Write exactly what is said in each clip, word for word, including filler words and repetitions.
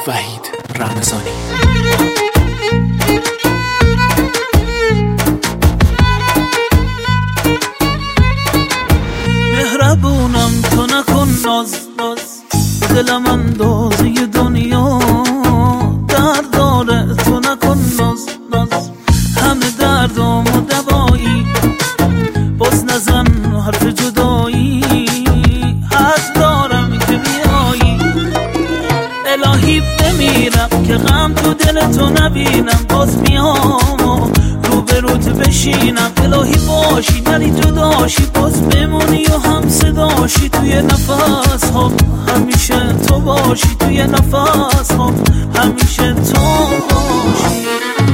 وحید رمضانی. مهربونم تو نکن ناز ناز، دلم اندازه دنیا درد داره، تو نکن ناز ناز، همه دردام و دوایی، باز نزن حرف جدایی، حد دارم که بیایی. الهی بمیرم که غم تو دل تو نبینم، باز میام روبروت بشینم. الهی باشی نری جداشی، باز بمونی و هم صداشی توی نفس ها، همیشه تو باشی توی نفس ها، همیشه تو باشی.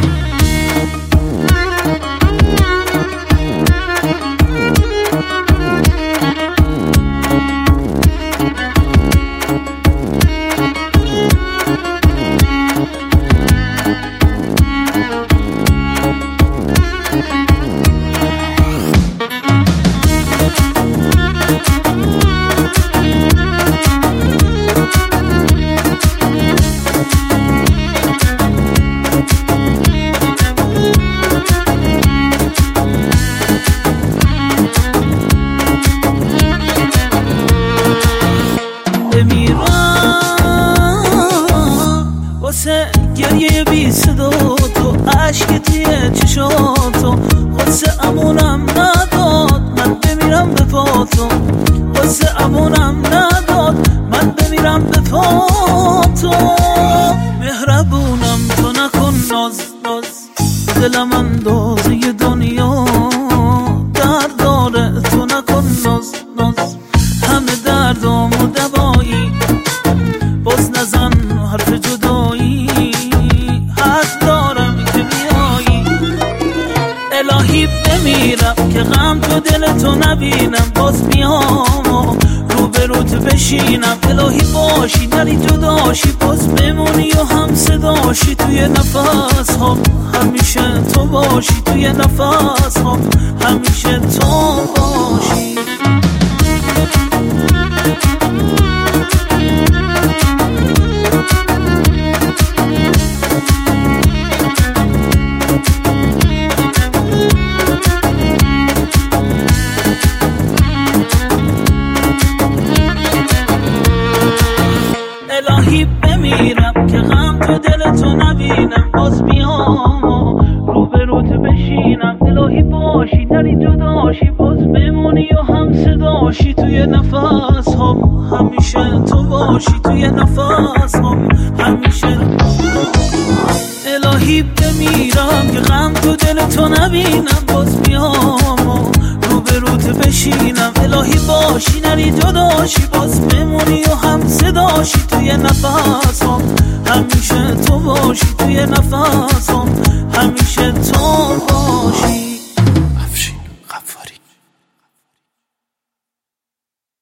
واسه گریه بی صدا تو، عشق توی چشاتو، واسه امونم نداد من بمیرم به پاتو، واسه امونم نداد من بمیرم به پاتو. مهربونم تو نکن ناز ناز، دلم اندازه دنیا درد داره، تو نکن ناز ناز، همه دردام و دوایی، باز نزن حرف جدایی، حد دارم که بیایی. الهی بمیرم که غم تو دل تو نبینم، باز میام روبروت بشینم. الهی باشی نری جداشی، باز بمونی و هم صداشی توی نفس ها، همیشه تو باشی توی نفس ها، همیشه تو باشی. الهی بمیرم که غم تو دل تو نبینم، باز میام روبروت بشینم. الهی باشی نری جداشی، باز بمونی و هم صداشی توی نفس هم، همیشه تو باشی توی نفس هم، همیشه. الهی بمیرم که غم تو دل تو نبینم، باز میام روبروت بشینم. الهی باشی نری جداشی، باز بمونی و هم صداشی توی نفس هم، همیشه تو باشی توی نفس هم، همیشه تو.